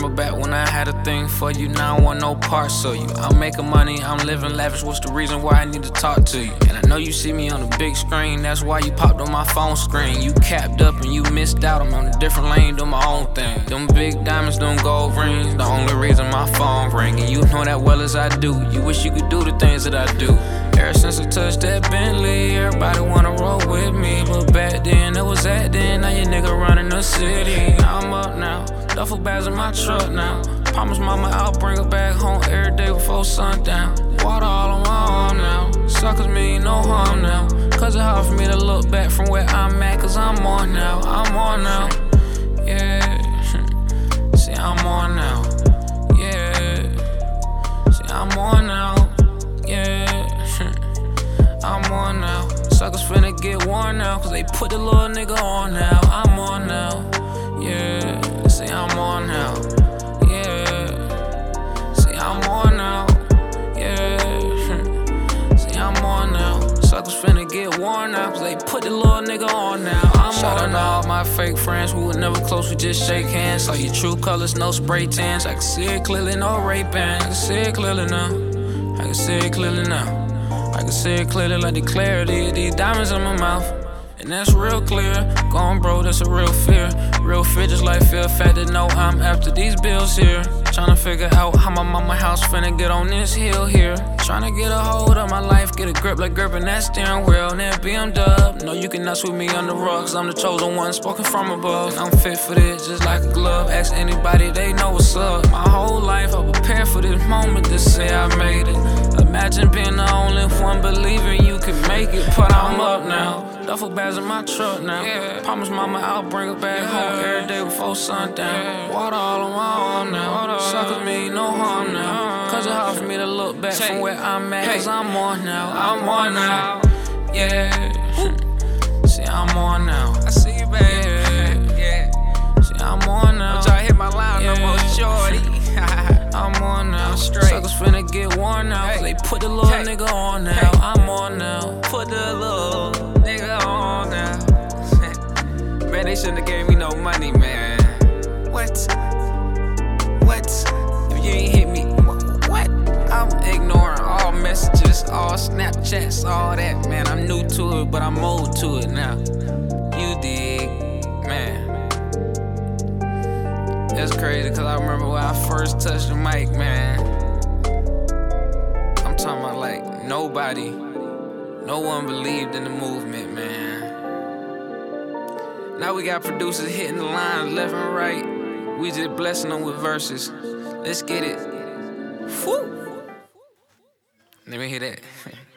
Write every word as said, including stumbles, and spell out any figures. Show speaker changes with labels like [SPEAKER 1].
[SPEAKER 1] remember back when I had a thing for you, now I want no parts of you. I'm making money, I'm living lavish, what's the reason why I need to talk to you? And I know you see me on the big screen, that's why you popped on my phone screen. You capped up and you missed out, I'm on a different lane, doing my own thing. Them big diamonds, them gold rings, the only reason my phone ringing. You know that well as I do, you wish you could do the things that I do. Ever since I touched that Bentley, everybody wanna roll with me. But back then, it was that then, now your nigga running the city. Now I'm up now, duffel bags in my truck now. Promise mama I'll bring her back home every day before sundown. Water all on my arm now, suckers mean no harm now. Cause it's hard for me to look back from where I'm at, cause I'm on now, I'm on now. Yeah, see I'm on now. Yeah, see I'm on now. Yeah, I'm on now. Suckers finna get worn now, cause they put the little nigga on now. I'm on now. Yeah, see I'm on now. Yeah, see I'm on now. Yeah, see I'm on now. Suckers finna get worn now, cause they put the little nigga on now. I'm Shout on out to all my fake friends who were never close, we just shake hands. Saw your true colors, no spray tans. I can see it clearly, no rape band. I can see it clearly now. I can see it clearly now. I can see it clearly like the clarity of these diamonds in my mouth. And that's real clear. Gone bro, that's a real fear. Real fear just like fear fat to know I'm after these bills here. Tryna figure out how my mama house finna get on this hill here. Tryna get a hold of my life, get a grip like gripping that steering wheel. And then B M dub, no you cannot sweep me under rug, cause I'm the chosen one spoken from above. And I'm fit for this just like a glove, ask anybody, they know what's up. My whole life I prepared for this moment to say I made it. Imagine being the only one believing you could make it, but I'm up now. Duffel bags in my truck now. Yeah. Promise mama I'll bring her back yeah. home every day before sundown. Yeah. Water all on my arm now. Water. Suckers mean no harm now. Cause it's hard for me to look back hey. from where I'm at. Hey. Cause I'm on now. I'm on now. Yeah. See, I'm on now. I see you, baby. Yeah. yeah. See, I'm on now. Don't try to hit my line yeah. no more, shorty. I'm on now. I'm straight. Suckers finna get worn now. Hey. They put the little hey. nigga on now. Hey. I'm on now. Put the little nigga on now. Man, they shouldn't have gave me no money, man. What? What? If you ain't hit me, what? I'm ignoring all messages, all Snapchats, all that, man. I'm new to it, but I'm old to it now. You dig, man. It's crazy, cause I remember when I first touched the mic, man. I'm talking about like nobody, no one believed in the movement, man. Now we got producers hitting the lines left and right. We just blessing them with verses. Let's get it. Woo! Let me hear that.